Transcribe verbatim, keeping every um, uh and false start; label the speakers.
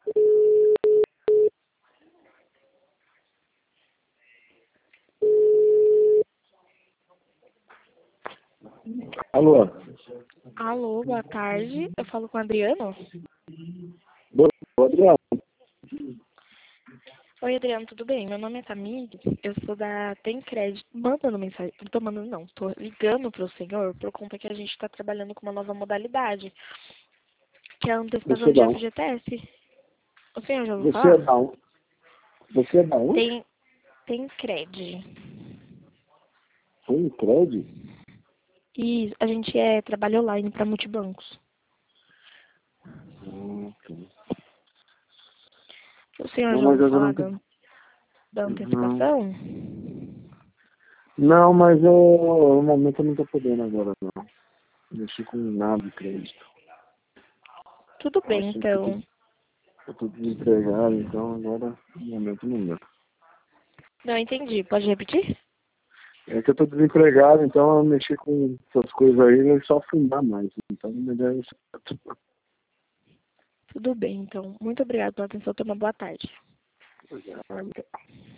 Speaker 1: Alô?
Speaker 2: Alô, boa tarde. Eu falo com o Adriano?
Speaker 1: Boa, Adriano.
Speaker 2: Oi, Adriano, tudo bem? Meu nome é Tamir, eu sou da Tem Crédito. Mandando mensagem, não tô mandando não, tô ligando pro senhor por conta que a gente está trabalhando com uma nova modalidade, que é a antecipação
Speaker 1: Você
Speaker 2: de
Speaker 1: dá um.
Speaker 2: F G T S. O senhor já ouviu
Speaker 1: Você é
Speaker 2: falar?
Speaker 1: da onde? Você é da onde?
Speaker 2: Tem, tem Crédito.
Speaker 1: Tem crédito?
Speaker 2: E a gente é trabalho online para multibancos.
Speaker 1: Ah, ok.
Speaker 2: O senhor
Speaker 1: Não,
Speaker 2: já
Speaker 1: mas
Speaker 2: ouviu
Speaker 1: eu já
Speaker 2: falar
Speaker 1: não
Speaker 2: da,
Speaker 1: tenho.
Speaker 2: da
Speaker 1: Não.
Speaker 2: antecipação?
Speaker 1: Não, mas eu no momento eu não tô podendo agora não. Mexi com nada de crédito.
Speaker 2: Tudo
Speaker 1: Eu
Speaker 2: bem,
Speaker 1: acho que eu tô,
Speaker 2: então.
Speaker 1: eu tô desempregado, então agora no momento não dá.
Speaker 2: Não entendi, pode repetir?
Speaker 1: É que eu tô desempregado, então eu mexi com essas coisas aí e só fumar mais. Então melhor isso.
Speaker 2: Tudo bem, então. Muito obrigada pela atenção. Tenha uma boa tarde.
Speaker 1: Obrigado.